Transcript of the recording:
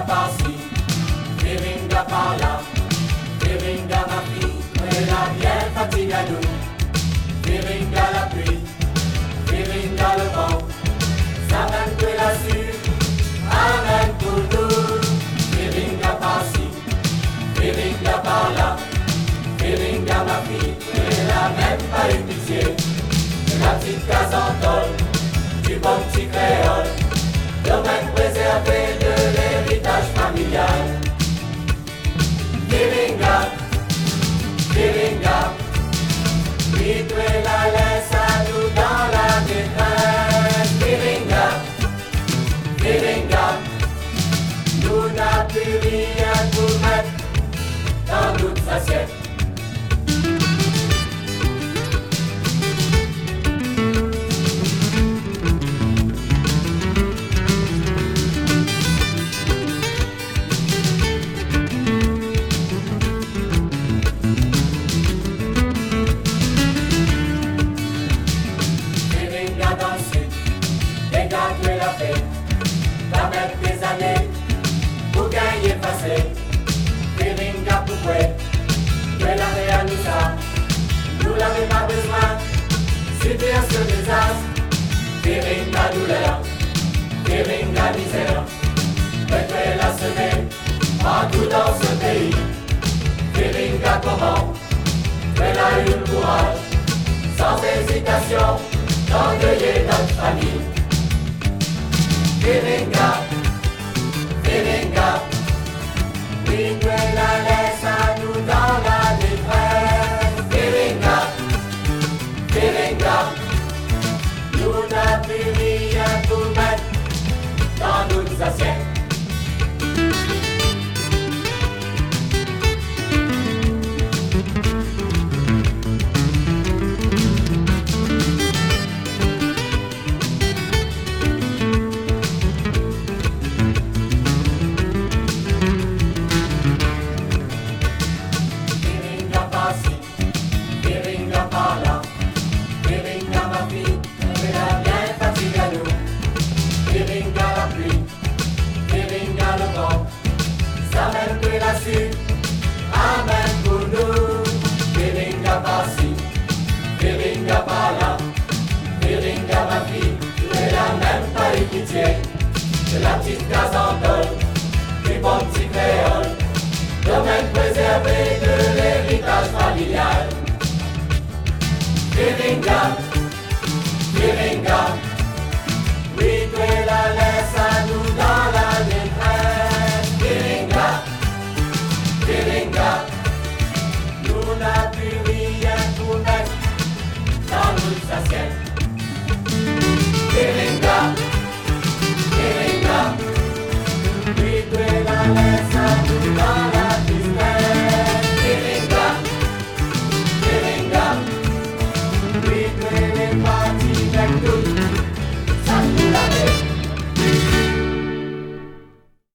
par-ci, Viringa par-là, Viringa ma fille, elle a bien fatigué à nous. Viringa la pluie, Viringa le vent, ça mène que la suite, amène pour nous. Viringa par-ci, Viringa par-là, Viringa ma fille, elle a même pas eu pitié. La petite case en tôle, du bon petit créole, domaine préservé de l'héritage familial. Viringa, Viringa, oui, tu es la laisse à nous dans la détresse. Viringa, Viringa, nous n'avons plus rien pour mettre dans notre assiette. Va mettre des années pour gagner passé. Viringa pourquoi que la réalisa, nous l'avons pas besoin. Subir ce désastre. Viringa douleur, Viringa misère. Peut-être la semer partout dans ce pays. Viringa comment elle a eu le courage, sans hésitation, d'endeuiller notre famille. Viringa, Viringa, oui, tu es la laisse à nous dans la détresse. Viringa, Viringa, nous n'avons plus rien pour mettre dans nos assiettes. Viringa la pluie, Viringa le vent, ça mène que la suite, amène pour nous. Viringa par-ci, Viringa par-là, Viringa ma fille, tu es la même pas eu pitié. De la petite case en tôle, du bon petit créole, domaine préservé de l'héritage familial. Viringa.